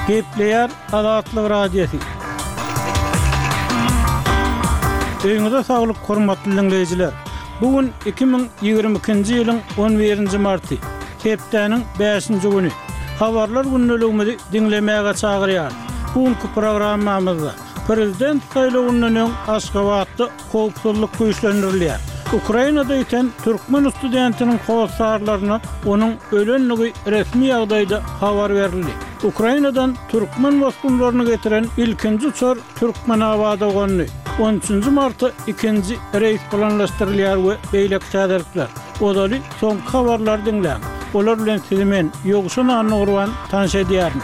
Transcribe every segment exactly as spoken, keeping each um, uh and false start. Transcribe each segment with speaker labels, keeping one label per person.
Speaker 1: Gepleyer Azatlyk Radiosu. Öňüňizde saglyk, hormatly dinleýijiler. Bugün iki bin ýygrimi ikinji ýylyň on birinji marty, hepdeniň beşinji güni. Habarlar günneligimizi dinlemäge çagyrýar. Bugünkü programmamyzda prezident saýlawyndan öň Aşgabatda howpsuzlyk güýçlendirilýär. Ukrainada ýeten türkmen studentiniň howsarlaryna onuň ölenligi resmi ýagdaýda habar berildi. Ukrainadan türkmen boskunlaryny getiren ilkinji uçar Türkmenabada gönlü. on üçünji marty ikinji reýs planlaşdyrylýar we beýlek täderikler. Odaly soňky habarlar dinläň. Olar bilen sizi men ýogşun anyrwan tanış edýärim.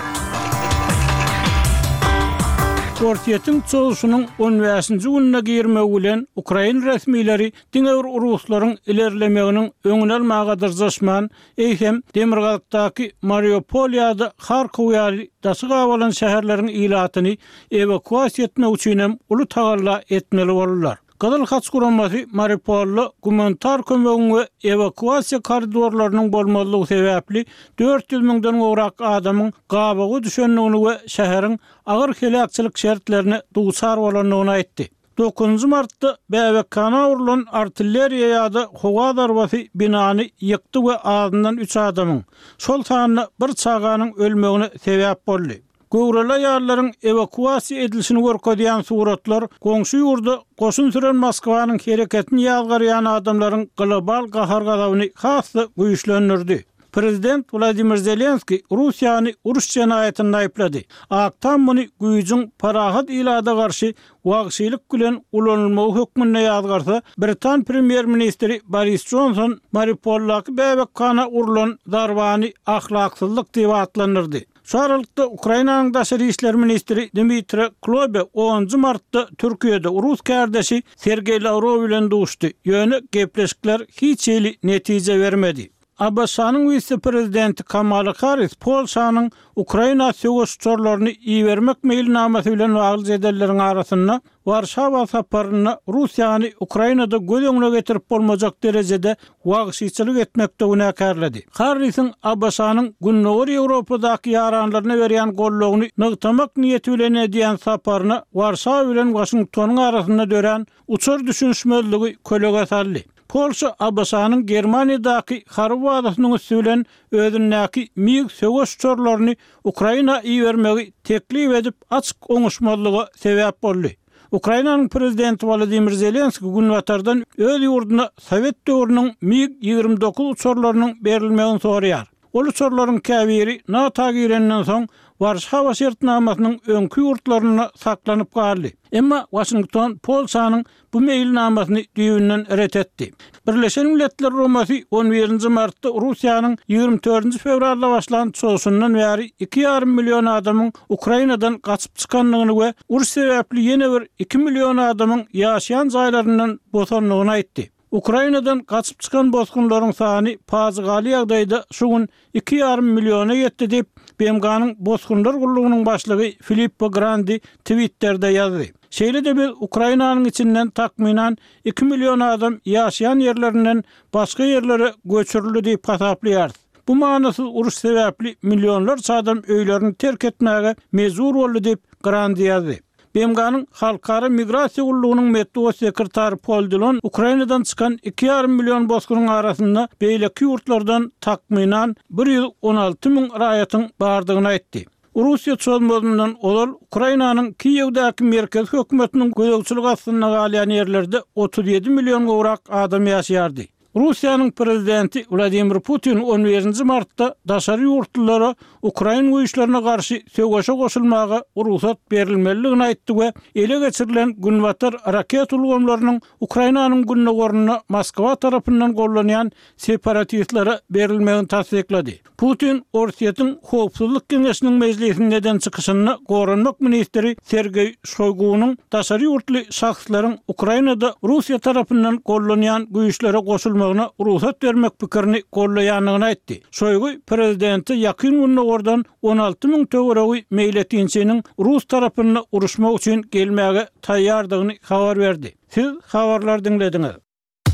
Speaker 1: Portiyetin çoğusunun on beşinji gününe girmegi bilen Ukraina resmileri diňe Ruslaryň ilerlemegiň öňüne almaga dyrjaşman, eýhem Demirgalykdaky Mariupol ýa-da Harkov ýaly daşy gawalan şäherleriň ilatyny evakuasiýa etmek üçin uly tagalla etmeli bolurlar. Gadyl haç guramasy Mariupolda gumanitar kömegiň we evakuasiýa koridorlarynyň bolmalygy sebäpli dört ýüz miňden gowrak adamyň gabagy düşenligini we şäheriň agyr helakçylyk şertlerini duýsar bolanlygyny aýtdy. dokuzunji martda Bäbekana urulan artilleriýa ýa-da howa darbasy binany ýykdy we adyndan üç adamyň şol sanyna bir çaganyň ölmegine sebäp boldy. Gowrala ýarlaryň evakuasiýa edilişini görkezýän suratlar goňşy ýurda goşun süren Moskwanyň hereketini ýazgarýan adamlaryň global gahar gazabyny hasy güýçlendirdi. Prezident Vladimir Zelenski Russiýany uruş jenaýatyny aýplady. Aktam muny güýjüň parahat ilada garşy wagşylyk bilen ulanylmagy hökmüne ýazgarsa, Britan premier ministri Boris Johnson Mariupoldaky Bäbekana urulan darbany ahlaksyzlyk diýip atlandyrdy. Şu aralykda Ukrainanyň daşary işler ministri Dmitry Kuleba onunji martda Türkiýede Rus kardeşi Sergey Lavrov bilen duşdy. Ýöne gepleşikler hiç ýyly netije bermedi. Abasanyň vice-prezidenti Kamala Harris Polşanyň Ukraina söwüşçülerini iýermek meýilnamasy bilen wagly jedellerin arasynda Warşawa saparyna Russiýany Ukrainada göz öňüne getirip bolmajak derejede wagşyçylyk etmekde günäkärledi. Harrisyň Abasanyň günnäwir Ýewropadaky ýaranlaryna berýän gollugyny nygtamak niýeti bilen edýän saparyna Warşawa bilen Washingtonyň arasynda dören uçur düşünşmezligi kölega saldy. Polşa Abasanyň Germaniýadaky Harby wadasynyň üstünden özündäki miýik söwüşçülerini Ukraina iýermegi teklip edip açyk oňuşmalygy sebäp boldy. Ukrainanyň prezidenti Volodymyr Zelenski günwatardan öz ýurduna Sowet döwrüniň miýik ýygrimi dokuz uçurlarynyň berilmegini soraýar. Ol uçurlaryň käbiri NATO girenden soň Warşawa şertnamasynyň öňkü ýurtlaryna saklanyp galdy. Emma Washington Polşanyň bu meýilnamasyny düýünden ret etdi. Birleşen Milletler Romasy on birinji martda Russiýanyň ýygrimi dördünji fevralda başlan çoğusundan bäri iki ýarym million adamyň Ukrainadan gaçyp çykanlygyny we uruş sebäpli ýene bir iki million adamyň ýaşaýan jaýlaryndan bosanlygyny aýtdy. Ukrainadan gaçyp çykan boskunlaryň sany pazygaly ýagdaýda şu gün iki ýarym milliona ýetdi diýip B M G'nyň boskunlar gullugynyň başlygy Filippo Grandi Twitter'de ýazdy. Şeýle-de biz Ukrainanyň içinden takminan iki million adam ýaşaýan ýerlerinden başga ýerlere göçürildi diýip hasaplaýar. Bu manasy uruş sebäpli millionlarça adam öýlerini terk etmäge mezur boldy diýip Grandi ýazdy. B M G'nyň Halkara Migrasiýa gullugynyň medeni sekretary Paul Dillon Ukrainadan çykan iki ýarym million boskunyň arasynda beýleki ýurtlardan takminan bir ýüz on alty miň raýatyň bardygyny aýtdy. Russiýa çözmezliğinden olar Ukrainanyň Kiýewdäki merkez hökümetiniň gözegçilik astyna galýan ýerlerde otuz ýedi million gowrak adam ýaşaýardy. Russiýanyň prezidenti Vladimir Putin on birinji martda daşary ýurtlara Ukraina güýçlerine garşy söwgeşe goşulmaga ruhsat berilmeligini aýtdy we ele geçirilen günwatar raket ulgamlarynyň Ukrainanyň günnäwärine Moskwa tarapyndan gollanýan separatistlere berilmegini tasdiklady. Putin Orsiýatyň Howpsuzlyk Keňeşiniň mejlisinden çykyşyny goranmak ministri Sergey Shoygunyň daşary ýurtly şahslaryň Ukrainada Russiýa tarapyndan gollanýan güýçlere goşulmagyna ruhsat bermek pikirini gollaýanyny aýtdy. Shoygu prezidenti ýakyn günlerden on alty miň töweregi meýletinçiniň Rus tarapyna uruşmak üçin gelmäge taýýardygyny habar berdi. Siz habarlar dinlediňiz.